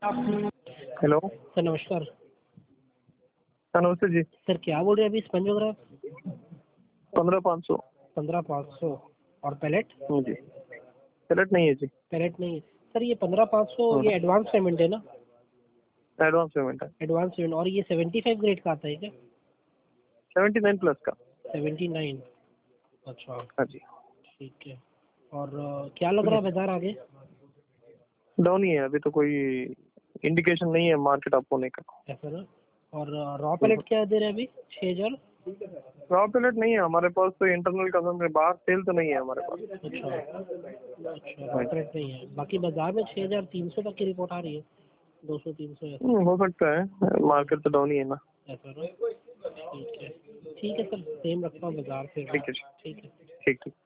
Hello sir नमस्कार। Sir नमस्ते जी। Sir क्या बोल रहे हैं अभी स्पंज वगैरह? 15,500। 15,500 और पैलेट? जी, पैलेट नहीं है जी। पैलेट नहीं है सर। ये 15,500 ये एडवांस पेमेंट है ना? एडवांस पेमेंट है। Advance payment. और ये 75 ग्रेड का आता है क्या? 79 प्लस का। 79। अच्छा हाँ जी। ठीक है। और क्या लग रहा है बाजार आगे? डाउन ही है, अभी तो कोई इंडिकेशन नहीं है मार्केट अप होने का। ऐसा ना। और रॉ पैलेट क्या दे रहे हैं अभी? 6,000। रॉ पैलेट नहीं है हमारे पास, तो इंटरनल कसम से बाहर सेल तो नहीं है हमारे पास। अच्छा अच्छा, रॉ पैलेट नहीं है। बाकी बाजार में 6,300 तक की रिपोर्ट आ रही है। 200-300 ऐसा। हो सकता है, मार्केट तो डाउन ही है ना। ऐसा ना। ठीक है। ठीक है सर, सेम रखता हूँ बाजार फिर। ठीक है। ठीक है। ठीक है।